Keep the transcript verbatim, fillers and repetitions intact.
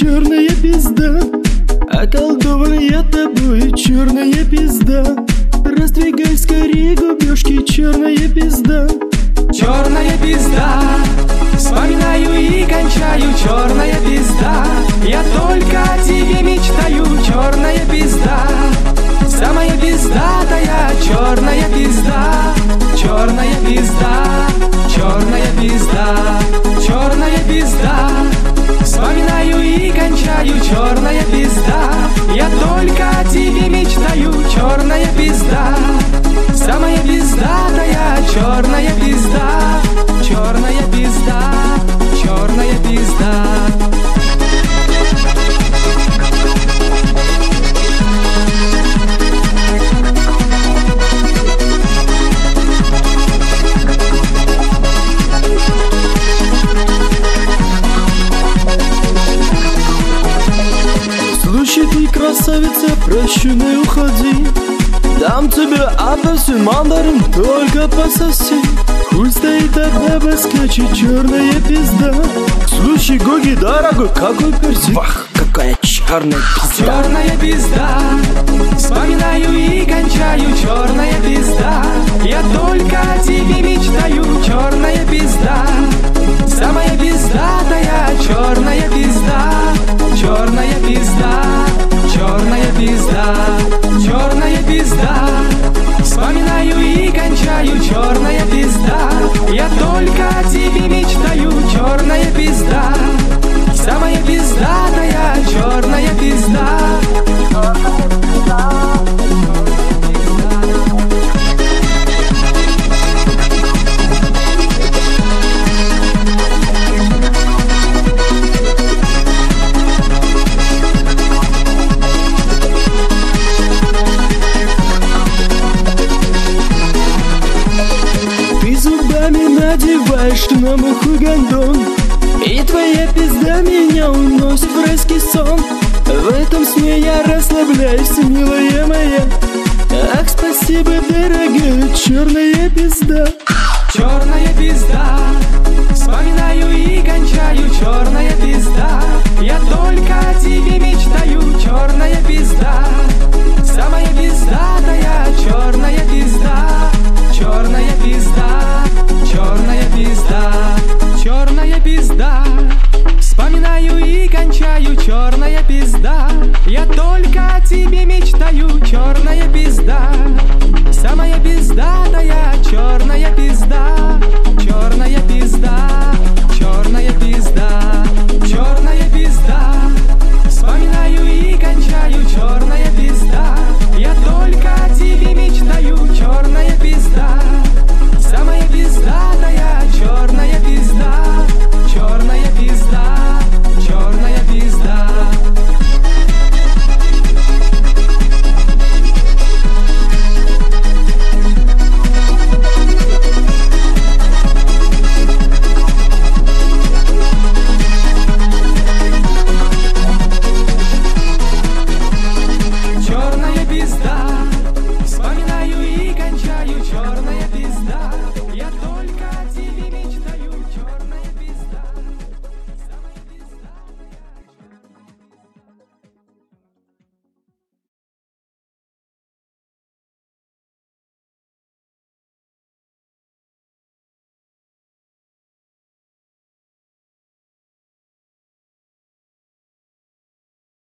черная пизда. Околдованная тобой черная пизда. Раздвигай скорее губежки, черная пизда. Черная пизда, вспоминаю и кончаю, черная пизда. Я только о тебе мечтаю, черная пизда. Самая пиздатая черная пизда. Черная пизда, черная пизда, черная пизда. Вспоминаю и кончаю, черная пизда. Я только о тебе мечтаю, черная пизда. Самая пиздатая черная пизда. Черная пизда, черная пизда. Слушай, ты красавица, прощенная, уходи. Дам тебе апельсин, мандарин, только пососи. Хуй стоит одна баскачи, черная пизда. Слушай, Гоги, дорогой, какой персик. Вах, какая черная пизда. Черная пизда, вспоминаю и кончаю, черная пизда. Я только о тебе мечтаю, черная пизда. Самая пиздатая черная пизда. Черная пизда, черная пизда, черная пизда. Вспоминаю и кончаю, черная пизда. Я только о тебе мечтаю, черная пизда. Самая пиздатая черная пизда. Надеваешь на муху гондон, и твоя пизда меня уносит в райский сон. В этом сне я расслабляюсь, милая моя. Ах, спасибо, дорогая, черная пизда. Черная пизда, вспоминаю и кончаю, черная пизда. Я только о тебе мечтаю, черная пизда. Самая пиздатая черная пизда. Черная пизда, черная пизда, черная пизда. Вспоминаю и кончаю, черная пизда. Я только о тебе мечтаю, черная пизда.